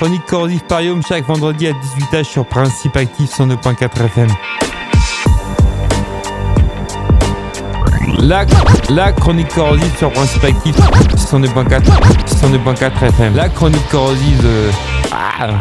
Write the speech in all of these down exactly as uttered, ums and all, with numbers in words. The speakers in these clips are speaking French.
chronique corrosive Parium chaque vendredi à dix-huit heures sur Principe Actif cent deux virgule quatre F M. La, la chronique corrosive sur Principe Actif cent deux virgule quatre cent deux virgule quatre F M. La chronique corrosive de... Ah.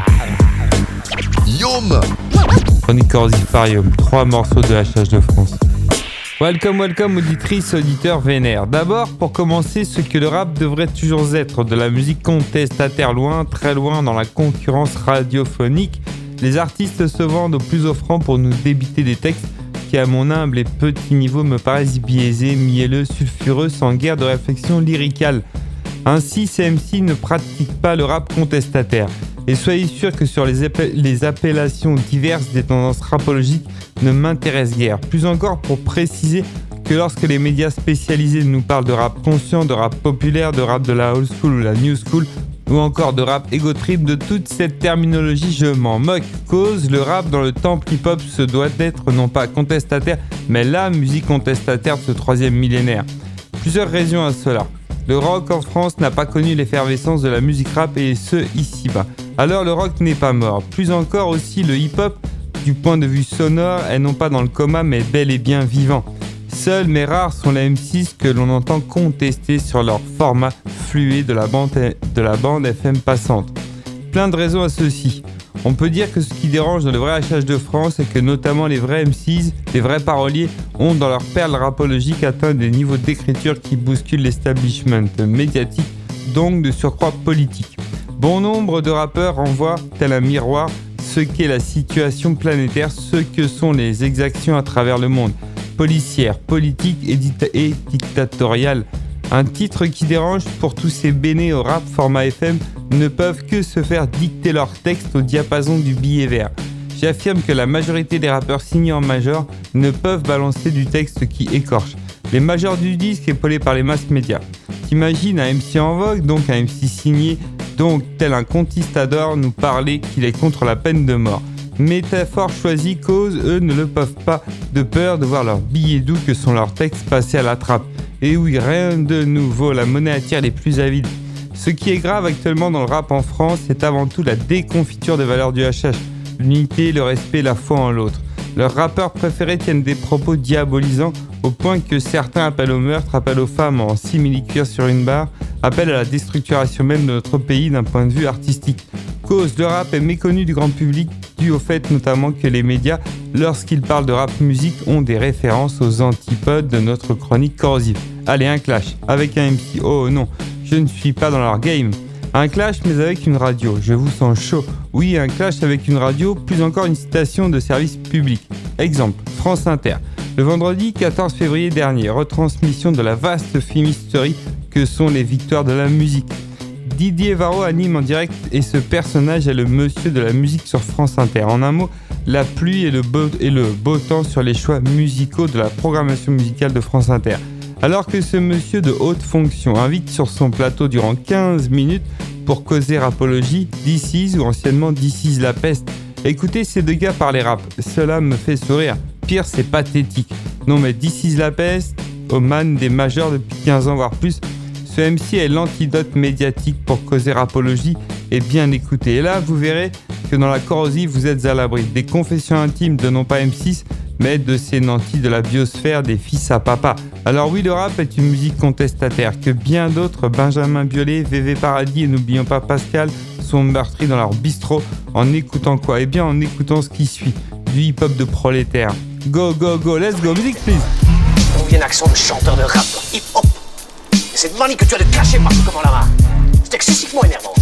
Yom. Chronique corrosive Parium, trois morceaux de H H de France. Welcome, welcome, auditrices, auditeurs vénères. D'abord, pour commencer, ce que le rap devrait toujours être, de la musique contestataire loin, très loin dans la concurrence radiophonique. Les artistes se vendent au plus offrant pour nous débiter des textes qui, à mon humble et petit niveau, me paraissent biaisés, mielleux, sulfureux, sans guère de réflexion lyricale. Ainsi, ces M C ne pratiquent pas le rap contestataire. Et soyez sûr que sur les, appel- les appellations diverses des tendances rapologiques ne m'intéressent guère. Plus encore pour préciser que lorsque les médias spécialisés nous parlent de rap conscient, de rap populaire, de rap de la old school ou la new school, ou encore de rap ego trip, de toute cette terminologie, je m'en moque. Cause, le rap dans le temple hip-hop se doit d'être non pas contestataire, mais la musique contestataire de ce troisième millénaire. Plusieurs raisons à cela. Le rock en France n'a pas connu l'effervescence de la musique rap et ce, ici-bas. Alors le rock n'est pas mort. Plus encore aussi, le hip-hop, du point de vue sonore, est non pas dans le coma, mais bel et bien vivant. Seuls mais rares sont les M six que l'on entend contester sur leur format flué de la bande, de la bande F M passante. Plein de raisons à ceci. On peut dire que ce qui dérange dans le vrai H H de France est que notamment les vrais M six, les vrais paroliers, ont dans leur perle rapologique atteint des niveaux d'écriture qui bousculent l'establishment médiatique, donc de surcroît politique. Bon nombre de rappeurs renvoient, tel un miroir, ce qu'est la situation planétaire, ce que sont les exactions à travers le monde, policières, politiques et, dita- et dictatoriales. Un titre qui dérange pour tous ces bénés au rap format F M ne peuvent que se faire dicter leur texte au diapason du billet vert. J'affirme que la majorité des rappeurs signés en major ne peuvent balancer du texte qui écorche. Les majors du disque épaulés par les masses médias. T'imagines un M C en vogue, donc un M C signé, donc tel un conquistador nous parler qu'il est contre la peine de mort. Métaphore choisie, cause, eux ne le peuvent pas, de peur de voir leurs billets doux que sont leurs textes passer à la trappe. Et oui, rien de nouveau, la monnaie attire les plus avides. Ce qui est grave actuellement dans le rap en France, c'est avant tout la déconfiture des valeurs du H H. L'unité, le respect, la foi en l'autre. Leurs rappeurs préférés tiennent des propos diabolisants au point que certains appellent au meurtre, appellent aux femmes en simili-cuir sur une barre, appellent à la déstructuration même de notre pays d'un point de vue artistique. Cause, le rap est méconnu du grand public dû au fait notamment que les médias, lorsqu'ils parlent de rap musique, ont des références aux antipodes de notre chronique corrosive. Allez, un clash avec un M C. Oh non, je ne suis pas dans leur game. Un clash mais avec une radio, je vous sens chaud. Oui, un clash avec une radio, plus encore une citation de service public. Exemple, France Inter. Le vendredi quatorze février dernier, retransmission de la vaste fumisterie que sont les victoires de la musique. Didier Varro anime en direct et ce personnage est le monsieur de la musique sur France Inter. En un mot, la pluie et le beau, et le beau temps sur les choix musicaux de la programmation musicale de France Inter. Alors que ce monsieur de haute fonction invite sur son plateau durant quinze minutes pour causer rapologie, This Is ou anciennement This Is la peste. Écoutez ces deux gars parler rap, cela me fait sourire. Pire, c'est pathétique. Non mais This Is la peste, au man des majors depuis quinze ans voire plus, ce M C est l'antidote médiatique pour causer rapologie et bien écouter. Et là, vous verrez que dans la corrosive, vous êtes à l'abri des confessions intimes de non pas M six, mais de ces nantis de la biosphère des fils à papa. Alors oui, le rap est une musique contestataire que bien d'autres, Benjamin Biolay, V V Paradis et n'oublions pas Pascal, sont meurtris dans leur bistrot en écoutant quoi ? Eh bien en écoutant ce qui suit, du hip-hop de prolétaire. Go, go, go, let's go, music please. Combien d'accent de chanteur de rap, hip-hop. Et cette manie que tu as de cacher partout comme en lama, c'est excessivement énervant.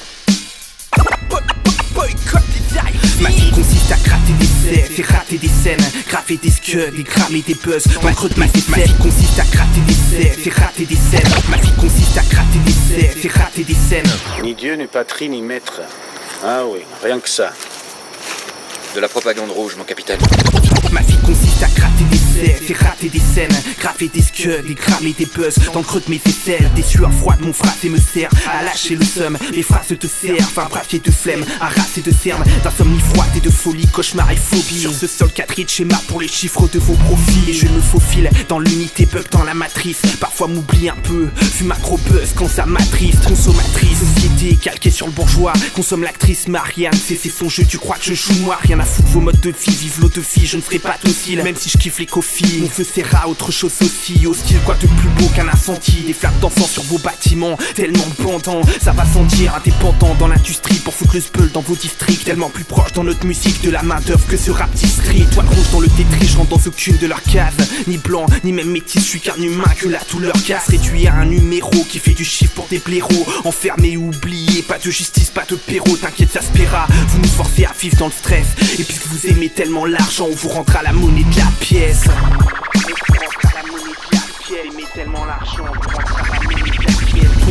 Ma vie consiste à gratter des sèves, faire rater des scènes, graffer des scuds et cramer des buzz. Ma vie consiste à gratter des sèves, faire rater des scènes. Ma vie consiste à gratter des sèves, faire rater des scènes. Ni Dieu, ni patrie, ni maître. Ah oui, rien que ça. De la propagande rouge, mon capitaine. Ma vie consiste à gratter des essais, fait rater des scènes, graver des scuds et cramer des buzz dans le creux de mes aisselles. Des sueurs froides, mon phrasé me sert à lâcher le seum. Mes phrases te servent, un bravier de flemme, un race et de cernes, d'insomnie froide et de folie, cauchemar et phobie. Sur ce sol quatrier de schéma pour les chiffres de vos profils. Et je me faufile dans l'unité, bug dans la matrice. Parfois m'oublie un peu, fume macro buzz quand ça m'attriste. Consommatrice, société calquée sur le bourgeois. Consomme l'actrice Marianne, c'est c'est son jeu, tu crois que je joue moi. Rien à foutre vos modes de vie, vive l'eau de vie, je ne ferai pas docile. Même si je kiffe les coffees, mon feu sert à autre chose aussi. Hostile, quoi de plus beau qu'un incendie. Des flammes d'enfants sur vos bâtiments, tellement bandants, ça va sentir indépendant dans l'industrie. Pour foutre le spell dans vos districts, tellement plus proche dans notre musique de la main d'œuvre que ce rap district. Toile rouge dans le Tetris, je rentre dans aucune de leurs cases. Ni blanc, ni même métis, je suis qu'un humain que la douleur casse. Réduit à un numéro qui fait du chiffre pour des blaireaux. Enfermé ou oublié, pas de justice, pas de péro, t'inquiète ça se paiera. Vous nous forcez à vivre dans le stress. Et puisque vous aimez tellement l'argent, on vous rendra la monnaie de la pièce. On vous rendra la monnaie de la pièce. Aimez tellement l'argent, on vous rendra la monnaie de la pièce.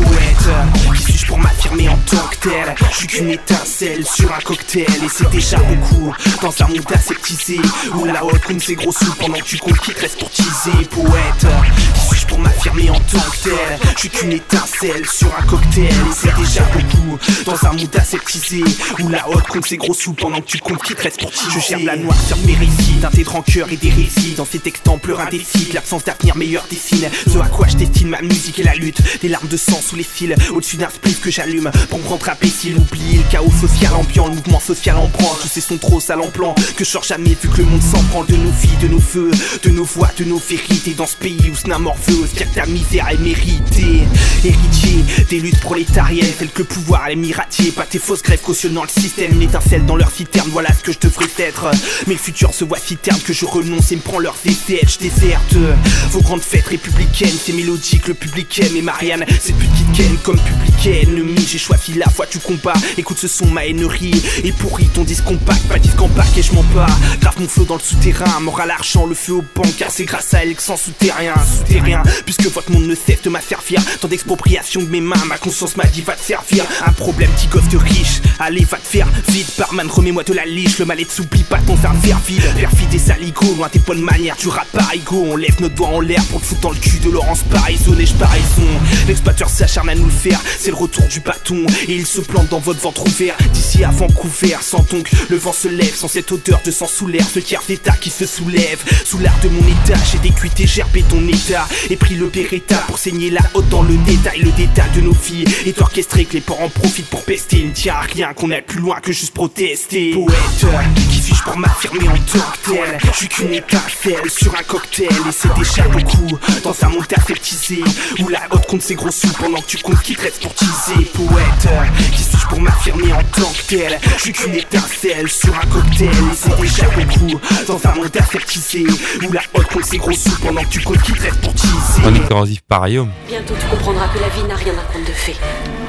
Poète, qui suis-je pour m'affirmer en tant que tel? Je suis qu'une étincelle sur un cocktail. Et c'est déjà beaucoup dans un monde aseptisé où la haute compte ses gros sous pendant que tu comptes qui te reste pour teaser. Poète, qui suis-je pour m'affirmer en tant que tel? Je suis qu'une étincelle sur un cocktail. Et c'est déjà beaucoup dans un monde aseptisé où la haute compte ses gros sous pendant que tu comptes qui te reste pour teaser. Je gerbe la noire sur mes récits, teinté de rancœur et d'hérésie. Dans ces textes en pleurs indécis, l'absence d'avenir meilleur dessine ce à quoi je destine ma musique et la lutte. Des larmes de sang sous les cils, au-dessus d'un spliff que j'allume pour me rendre imbécile. Oublier le chaos social ambiant, le mouvement social en branle. Tous ces sons trop sales en plan que je sors jamais vu que le monde s'en prend de nos vies, de nos feux, de nos voix, de nos vérités. Dans ce pays où ce n'a morpheux, dire que ta misère est méritée. Héritier des luttes prolétariennes, tel que le pouvoir est miratier. Pas tes fausses grèves cautionnant le système, une étincelle dans leur citerne, voilà ce que je devrais être. Mais le futur se voit si terne que je renonce et me prend leurs essais. Je déserte vos grandes fêtes républicaines, c'est mélodique, le public aime. Et Marianne, cette petite ken comme public ennemi. J'ai choisi la foi du combat, écoute ce son, ma hainerie. Et pourri ton disque compact, pas disque en pack et je mens pas. Grave mon flow dans le souterrain, mort à l'argent, le feu au banc, car c'est grâce à elle que sans souterrain, souterrain. Puisque votre monde ne cesse de m'asservir, tant d'expropriation de mes mains, ma conscience m'a dit va te servir. Un problème, petit gosse de riche, allez va te faire vite, barman, remets-moi de la liche. Le mal-être s'oublie pas, ton sein vide, perfide et saligo, loin tes bonnes manières, tu rap par ego. On lève notre doigt en l'air pour te foutre dans le cul de Laurence Paraison. Et je paraison, l'exploiteur s'acharne à nous le faire, c'est le retour du bâton. Et il se plante dans votre ventre ouvert, d'ici à Vancouver. Sans donc, le vent se lève, sans cette odeur de sang sous l'air. Ce tiers d'état qui se soulève, sous l'art de mon état. J'ai décuité, gerbé ton état, et pris le Beretta pour saigner la haute dans le détail. Le détail de nos filles est orchestré, que les parents profitent pour pester. Il ne tient à rien qu'on aille plus loin que juste protester. Poète, qui suis-je pour m'affirmer en tant que tel? Je suis qu'une étincelle sur un cocktail. Et c'est déjà beaucoup dans un monde aseptisé où la haute compte ses gros sous pendant que tu comptes qui te reste pour teaser. Poète, qui suis-je pour m'affirmer en tant que tel? Je suis qu'une étincelle sur un cocktail. Et c'est déjà beaucoup dans un monde aseptisé où la haute compte ses gros sous pendant que tu comptes qui te reste pour teaser. On est dans Ivparium. Bientôt tu comprendras que la vie n'a rien d'un conte de fées.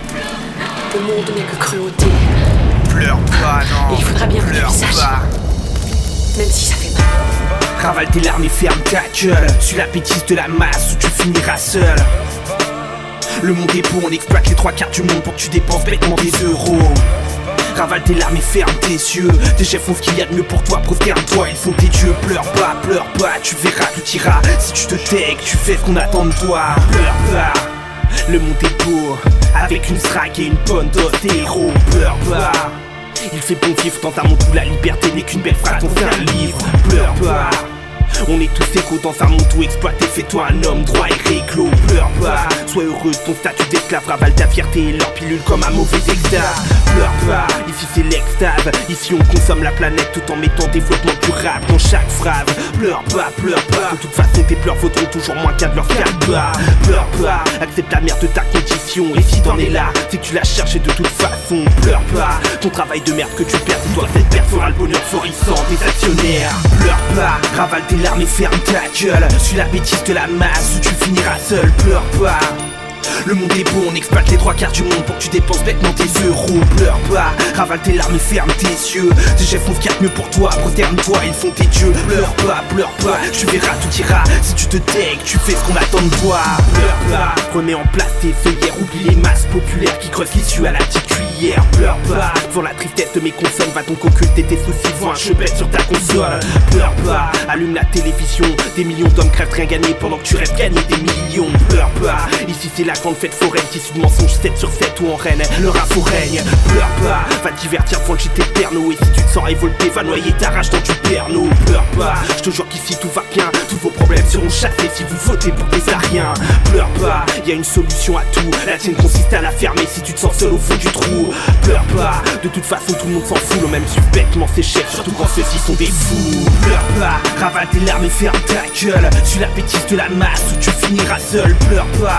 Le monde n'est que cruauté. Pleure pas, non. Et il faudra bien que tu pleure le saches. pas. Même si ça fait mal. Ravale tes larmes et ferme ta gueule. Suis la bêtise de la masse où tu finiras seul. Le monde est beau, on exploite les trois quarts du monde pour que tu dépenses bêtement des euros. Ravale tes larmes et ferme tes yeux. Tes chefs font ce qu'il y a de mieux pour toi, prosterne-toi, ils font tes dieux. Pleure pas, pleure pas, tu verras, tout ira. Si tu te tais, que tu fais ce qu'on attend de toi. Pleure pas, le monde est beau, avec une straque et une bonne dose d'héros. Pleure pas, il fait bon vivre dans un monde où la liberté n'est qu'une belle phrase, on fait un livre. Pleure pas, on est tous égaux dans un monde où exploité, fais-toi un homme droit et réglo. Pleure pas, sois heureux de ton statut d'esclave. Ravale ta fierté et leur pilule comme un mauvais extase. Pleure pas, ici c'est l'extase. Ici on consomme la planète tout en mettant développement durable dans chaque phrase. Pleure pas, pleure pas, de toute façon tes pleurs vaudront toujours moins qu'un de leur faire bas. Pleure pas, accepte la merde de ta condition. Et si t'en es là, c'est que tu l'as cherché de toute façon. Pleure pas, ton travail de merde que tu perds, toi cette perte fera le bonheur florissant des actionnaires. Pleure pas, ravale tes larmes et ferme ta gueule. Suis la bêtise de la masse où tu finiras seul. Pleure pas, Le monde est beau, on exploite les trois quarts du monde pour que tu dépenses bêtement tes euros. Pleure pas, ravale tes larmes et ferme tes yeux. Tes chefs font ce qu'il y a de mieux pour toi, prosterne-toi, ils font tes dieux. Pleure pas, pleure pas, tu verras tout ira. Si tu te tais, tu fais ce qu'on attend de toi. Pleure pas, remets en place tes feuillères. Oublie les masses populaires qui creusent l'issue à la petite cuillère. Pleure pas, devant la tristesse de mes consonnes, va donc occulter tes soucis, vois un chebet sur ta console. Pleure pas, allume la télévision. Des millions d'hommes crèvent rien gagner pendant que tu rêves gagner des millions. Pleure pas, ici c'est la grande fête foraine, tissu de mensonges sept sur sept ou en reine, le rap règne. Pleure pas, va te divertir devant le G T Perno. Et si tu te sens révolté, va noyer ta rage dans du perno. Pleure pas, je te jure qu'ici tout va bien. Tous vos problèmes seront chassés si vous votez pour des ariens. Pleure pas, y a une solution à tout. La tienne consiste à la fermer si tu te sens seul au fond du trou. Pleure pas, de toute façon tout le monde s'en fout. Le même suspectement ses chefs, surtout quand ceux-ci sont des fous. Pleure pas, ravale tes larmes et ferme ta gueule. Suis la bêtise de la masse ou tu finiras seul. Pleure pas,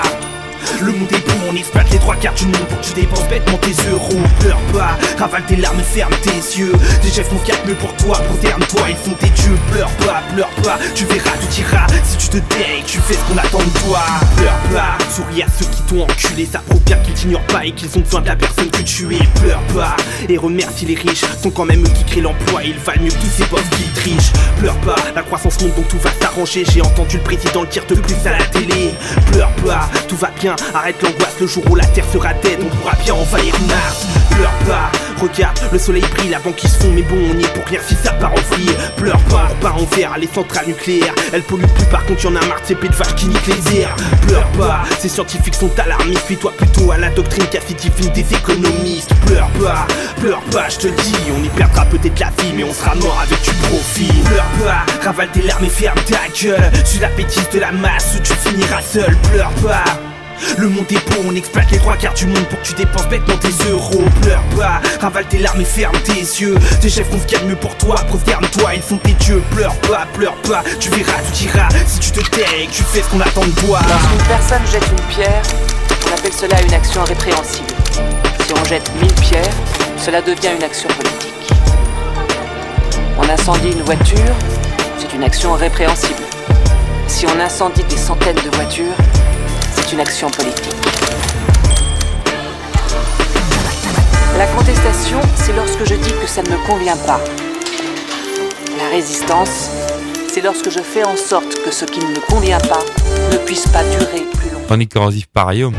le monde est beau, on exploite les trois quarts du monde pour que tu dépenses bêtement tes euros. Pleure pas, ravale tes larmes et ferme tes yeux. Tes chefs font ce qu'il y a de mieux pour toi, prosterne-toi, ils font tes dieux. Pleure pas, pleure pas, tu verras tout ira. Si tu te tais, tu fais ce qu'on attend de toi. Pleure pas, souris à ceux qui t'ont enculé. Ça prouve bien qu'ils t'ignorent pas et qu'ils ont besoin de la personne que tu es. Pleure pas, et remercie les riches, sont quand même eux qui créent l'emploi. Ils valent mieux que tous ces boss qui trichent. Pleure pas, la croissance monte donc tout va s'arranger. J'ai entendu le président le dire de plus à la télé. Pleure pas, tout va bien. Arrête l'angoisse, le jour où la terre sera dead, on pourra bien envahir Mars. Pleure pas, regarde, le soleil brille, la banque qui se fond, mais bon, on y est pour rien si ça part en vrille. Pleure pas, on part en vert, les centrales nucléaires, elles polluent plus, par contre y'en a marre de ces pets de vaches qui niquent les airs. Pleure pas, ces scientifiques sont alarmistes, fie-toi plutôt à la doctrine quasi divine des économistes. Pleure pas, pleure pas, je te dis, on y perdra peut-être la vie, mais on sera mort avec du profit. Pleure pas, ravale tes larmes et ferme ta gueule. Suis la bêtise de la masse ou tu finiras seul. Pleure pas, le monde est beau, on exploite les trois quarts du monde pour que tu dépenses bêtement tes euros. Pleure pas, ravale tes larmes et ferme tes yeux. Tes chefs font ce qu'il y a de mieux pour toi, prosterne-toi, ils sont tes dieux. Pleure pas, pleure pas, tu verras tout ira. Si tu te tais et que tu fais ce qu'on attend de toi. Lorsqu'une personne jette une pierre, on appelle cela une action répréhensible. Si on jette mille pierres, cela devient une action politique. On incendie une voiture, c'est une action répréhensible. Si on incendie des centaines de voitures, c'est une action politique. La contestation, c'est lorsque je dis que ça ne me convient pas. La résistance, c'est lorsque je fais en sorte que ce qui ne me convient pas ne puisse pas durer plus longtemps. Chronique corrosive parium.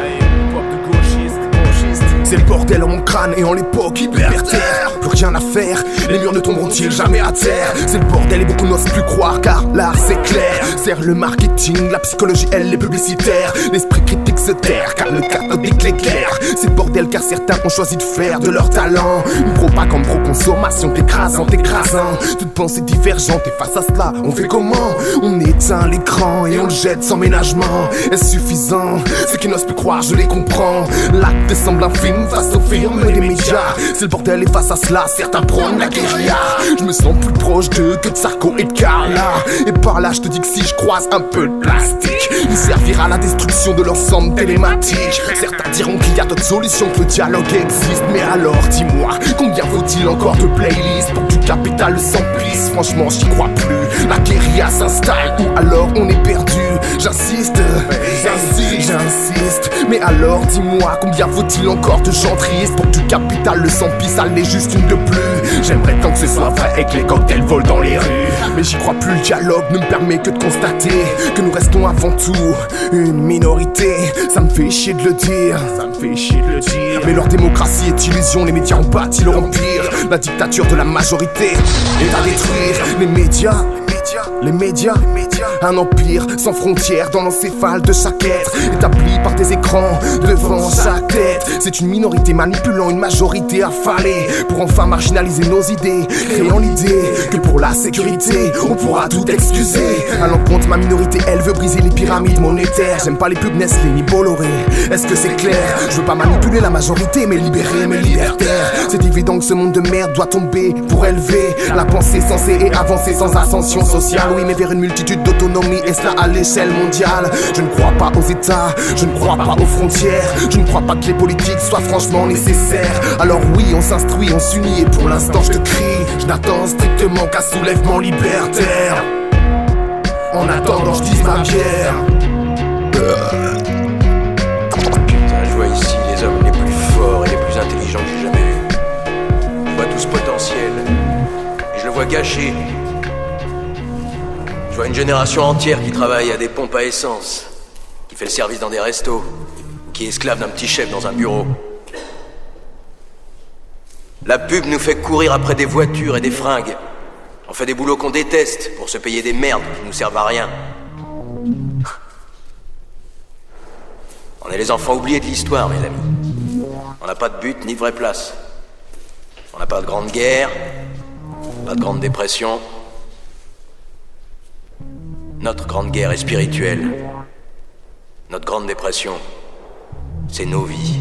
C'est le bordel en mon crâne et en l'époque hyper-terre. Plus rien à faire, les murs ne tomberont-ils jamais à terre. C'est le bordel et beaucoup n'osent plus croire car l'art c'est clair. Sert le marketing, la psychologie elle est publicitaire. L'esprit critique se terre car le cathodique l'éclaire. C'est le bordel car certains ont choisi de faire de leur talent une propagande pro-consommation écrasante, écrasant. Toute pensée divergente et face à cela on fait comment? On éteint l'écran et on le jette sans ménagement. Est-ce suffisant? Ceux qui n'osent plus croire je les comprends. L'acte semble infime face aux firmes des médias. C'est le bordel et face à cela certains prônent la guérilla. Je me sens plus proche d'eux que de Sarko et de Carla. Et par là je te dis que si je croise un peu de plastique, il servira à la destruction de l'ensemble télématique. Certains diront qu'il y a d'autres solutions, que le dialogue existe. Mais alors dis-moi, combien faut-il encore de playlists pour que du capital s'emplisse? Franchement j'y crois plus, la guérilla s'installe ou alors on est perdu. J'insiste, j'insiste, j'insiste. Mais alors dis-moi, combien faut-il encore de gens tristes pour que du capital le sang pisse, elle n'est juste une de plus. J'aimerais tant que ce soit vrai et que les cocktails volent dans les rues. Mais j'y crois plus, le dialogue ne me permet que de constater que nous restons avant tout une minorité. Ça me fait chier de le dire, ça me fait chier de le dire. Mais leur démocratie est illusion, les médias ont bâti leur empire. La dictature de la majorité est à détruire. Les médias, les médias, un empire sans frontières dans l'encéphale de chaque être, établi par des écrans devant chaque tête. C'est une minorité manipulant une majorité affalée pour enfin marginaliser nos idées, créant l'idée que pour la sécurité on pourra tout excuser. À l'encontre ma minorité elle veut briser les pyramides monétaires. J'aime pas les pubs Nestlé ni Bolloré, est-ce que c'est clair? Je veux pas manipuler la majorité mais libérer mes libertaires. C'est évident que ce monde de merde doit tomber pour élever la pensée sensée et avancer sans ascension sociale. Oui mais vers une multitude d'autonomie et cela à l'échelle mondiale. Je ne crois pas aux états, je ne crois pas aux frontières. Je ne crois pas que les politiques soient franchement nécessaires. Alors oui on s'instruit, on s'unit et pour l'instant je te crie, je n'attends strictement qu'un soulèvement libertaire. En attendant je dise ma bière. gâcher. Je vois une génération entière qui travaille à des pompes à essence, qui fait le service dans des restos, qui est esclave d'un petit chef dans un bureau. La pub nous fait courir après des voitures et des fringues. On fait des boulots qu'on déteste pour se payer des merdes qui nous servent à rien. On est les enfants oubliés de l'histoire, mes amis. On n'a pas de but ni de vraie place. On n'a pas de grande guerre, pas de grande dépression. Notre grande guerre est spirituelle. Notre grande dépression, c'est nos vies.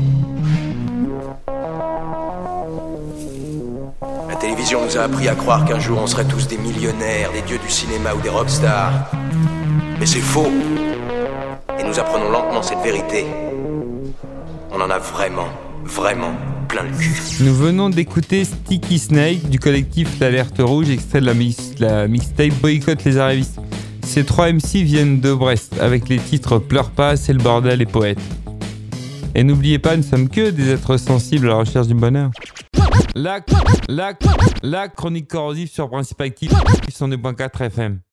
La télévision nous a appris à croire qu'un jour on serait tous des millionnaires, des dieux du cinéma ou des rockstars. Mais c'est faux. Et nous apprenons lentement cette vérité. On en a vraiment, vraiment plein le cul. Nous venons d'écouter Sticky Snake du collectif L'Alerte Rouge, extrait de la, mix- la mixtape Boycott les arrivistes. Ces trois M C viennent de Brest, avec les titres Pleure pas, C'est le bordel et Poète. Et n'oubliez pas, nous sommes que des êtres sensibles à la recherche du bonheur. La, la, la chronique corrosive sur Principe Actif, cent deux point quatre F M.